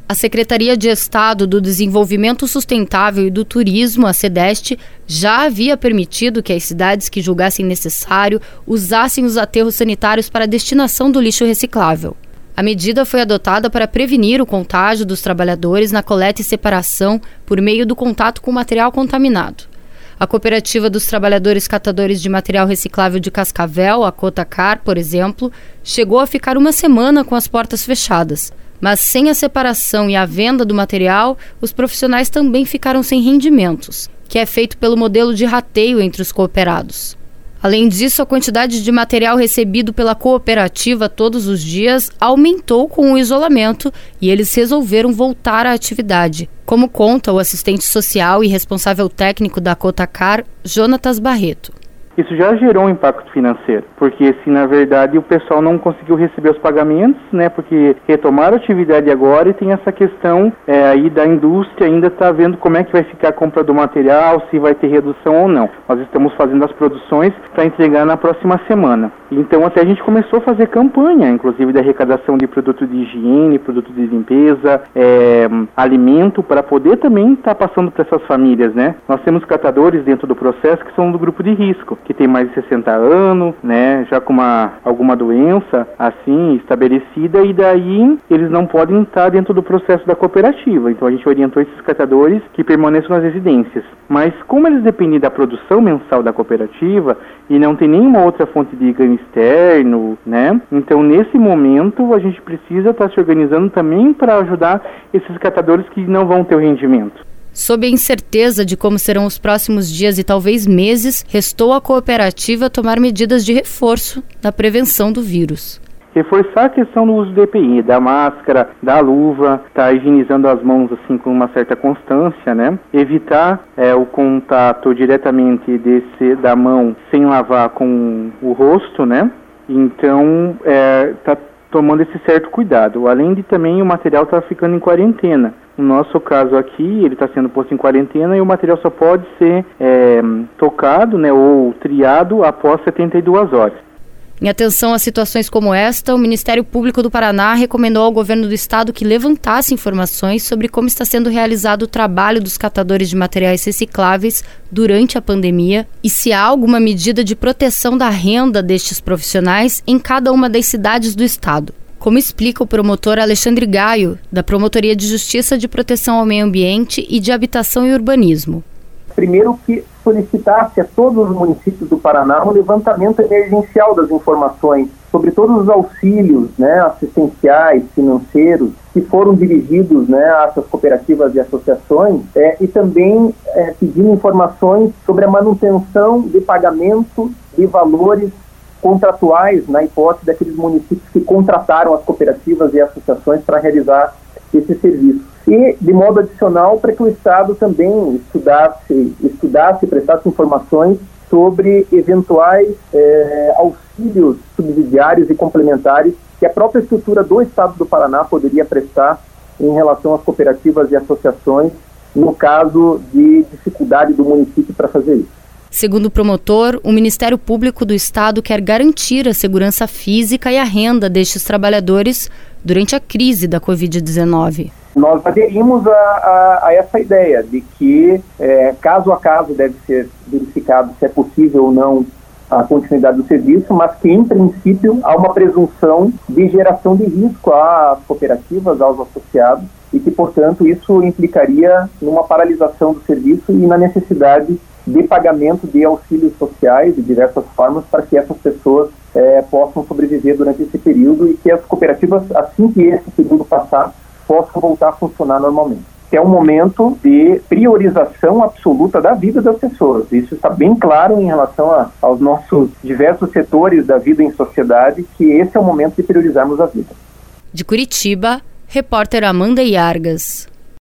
A Secretaria de Estado do Desenvolvimento Sustentável e do Turismo, a SEDEST, já havia permitido que as cidades que julgassem necessário usassem os aterros sanitários para a destinação do lixo reciclável. A medida foi adotada para prevenir o contágio dos trabalhadores na coleta e separação por meio do contato com material contaminado. A Cooperativa dos Trabalhadores Catadores de Material Reciclável de Cascavel, a Cotacar, por exemplo, chegou a ficar uma semana com as portas fechadas. Mas sem a separação e a venda do material, os profissionais também ficaram sem rendimentos, que é feito pelo modelo de rateio entre os cooperados. Além disso, a quantidade de material recebido pela cooperativa todos os dias aumentou com o isolamento e eles resolveram voltar à atividade, como conta o assistente social e responsável técnico da Cotacar, Jonatas Barreto. Isso já gerou um impacto financeiro, porque se na verdade o pessoal não conseguiu receber os pagamentos, né, porque retomaram a atividade agora e tem essa questão aí da indústria ainda está vendo como é que vai ficar a compra do material, se vai ter redução ou não. Nós estamos fazendo as produções para entregar na próxima semana. Então até a gente começou a fazer campanha, inclusive de arrecadação de produto de higiene, produto de limpeza, alimento, para poder também estar passando para essas famílias, né. Nós temos catadores dentro do processo que são do grupo de risco, que tem mais de 60 anos, né, já com alguma doença assim estabelecida, e daí eles não podem estar dentro do processo da cooperativa. Então a gente orientou esses catadores que permaneçam nas residências. Mas como eles dependem da produção mensal da cooperativa e não tem nenhuma outra fonte de ganho externo, né, então nesse momento a gente precisa estar se organizando também para ajudar esses catadores que não vão ter o rendimento. Sob a incerteza de como serão os próximos dias e talvez meses, restou à cooperativa tomar medidas de reforço na prevenção do vírus. Reforçar a questão do uso do EPI, da máscara, da luva, tá higienizando as mãos assim com uma certa constância, né? Evitar o contato diretamente da mão sem lavar com o rosto, né? Então, tá tomando esse certo cuidado. Além de também o material tá ficando em quarentena. No nosso caso aqui, ele está sendo posto em quarentena e o material só pode ser tocado, né, ou triado após 72 horas. Em atenção a situações como esta, o Ministério Público do Paraná recomendou ao governo do estado que levantasse informações sobre como está sendo realizado o trabalho dos catadores de materiais recicláveis durante a pandemia e se há alguma medida de proteção da renda destes profissionais em cada uma das cidades do estado. Como explica o promotor Alexandre Gaio, da Promotoria de Justiça de Proteção ao Meio Ambiente e de Habitação e Urbanismo. Primeiro que solicitasse a todos os municípios do Paraná um levantamento emergencial das informações sobre todos os auxílios, né, assistenciais, financeiros, que foram dirigidos, né, a essas cooperativas e associações, e também pedindo informações sobre a manutenção de pagamento de valores contratuais, na hipótese daqueles municípios que contrataram as cooperativas e associações para realizar esse serviço. E, de modo adicional, para que o Estado também estudasse, prestasse informações sobre eventuais auxílios subsidiários e complementares que a própria estrutura do Estado do Paraná poderia prestar em relação às cooperativas e associações, no caso de dificuldade do município para fazer isso. Segundo o promotor, o Ministério Público do Estado quer garantir a segurança física e a renda destes trabalhadores durante a crise da Covid-19. Nós aderimos a essa ideia de que, caso a caso, deve ser verificado se é possível ou não a continuidade do serviço, mas que, em princípio, há uma presunção de geração de risco às cooperativas, aos associados, e que, portanto, isso implicaria numa paralisação do serviço e na necessidade de pagamento de auxílios sociais de diversas formas para que essas pessoas possam sobreviver durante esse período e que as cooperativas, assim que esse período passar, possam voltar a funcionar normalmente. É um momento de priorização absoluta da vida das pessoas. Isso está bem claro em relação aos nossos diversos setores da vida em sociedade, que esse é o momento de priorizarmos a vida. De Curitiba, repórter Amanda Iargas.